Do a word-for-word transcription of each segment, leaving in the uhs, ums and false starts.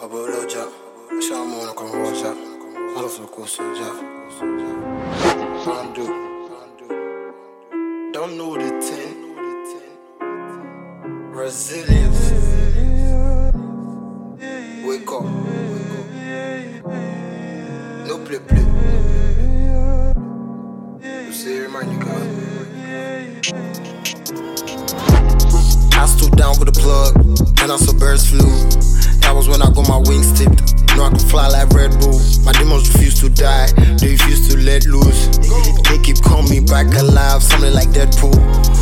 Aboloja, Shaman Convoja, Alpha Kosoja, Bandu, don't know the ten, resilience, wake up, no play play, you say remind you God. I stood down with a plug, and I saw birds flew. That was when I got my wings tipped. Know I could fly like Red Bull. My demons refuse to die, they refuse to let loose. They keep coming back alive, something like Deadpool.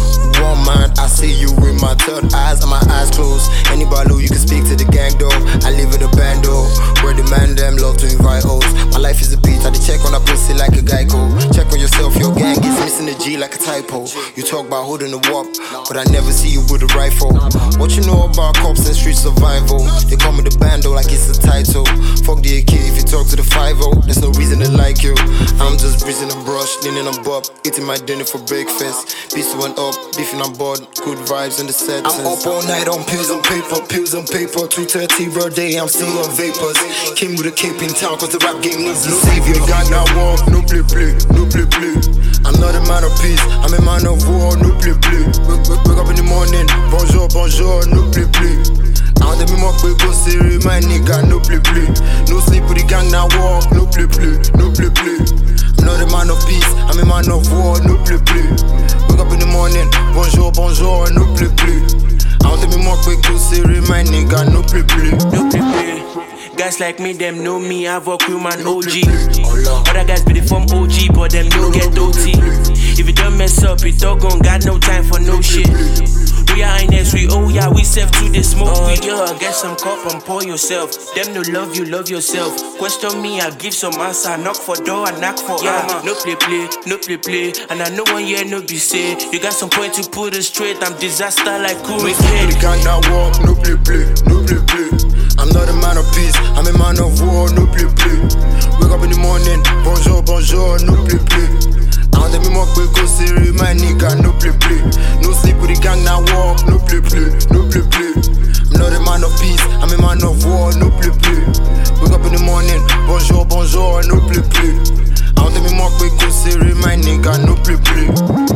One man, I see you with my third eyes and my eyes closed. Anybody who you can speak to the gang though. I live in a bando, where the man them love to invite hoes. My life is a beat, I check on that pussy like a Geico. Check on yourself, your gang is missing a G like a typo. You talk about holding a wop, but I never see you with a rifle. What you know about cops and street survival? They call me the bando like it's a title. Fuck the A K if you talk to the five oh. There's no reason to like you. I'm just breezing a brush, leaning on bob, eating my dinner for breakfast. Beats went up, beefing on board, good vibes in the set. I'm up all night on pills and paper, pills and paper. two thirty birthday, I'm still on vapors. Came with a cape in town cause the rap game needs a savior. Got now walk, no play play, no play play. I'm not a man of peace, I'm a man of war, no play play. Wake, wake, wake up in the morning, bonjour, bonjour, no play play. I want them more quick, go see my nigga, no play play. No sleep with the gang, now walk, no play play, no play play. I'm not a man of peace, I'm a man of war, no play play. Wake up in the morning, bonjour, bonjour, no play play. I want them more quick, go see my nigga, no play play. No play play. Guys like me, them know me, I work with my O G. Other guys be the from O G, but them don't get O T. If you don't mess up, you doggone got no time for no shit. We are in S, we oh yeah, we serve to the smoke. We yeah, get some cup and pour yourself. Them no love you, love yourself. Question me, I give some answer. Knock for door, I knock for yeah. Armor. No play play, no play play. And I know one year no be say. You got some point to put it straight. I'm disaster like cool with kid. We can't now walk, no play play, no play play. I'm not a man of peace, I'm a man of war, no play play. Wake up in the morning, bonjour, bonjour, no play play. I want them more quick, go see my nigga, no play play. No sleep with the gang, now walk, no play play, no play play. I'm not a man of peace, I'm a man of war, no play play. Wake up in the morning, bonjour, bonjour, no play play. I want them more quick, go see my nigga, no play play.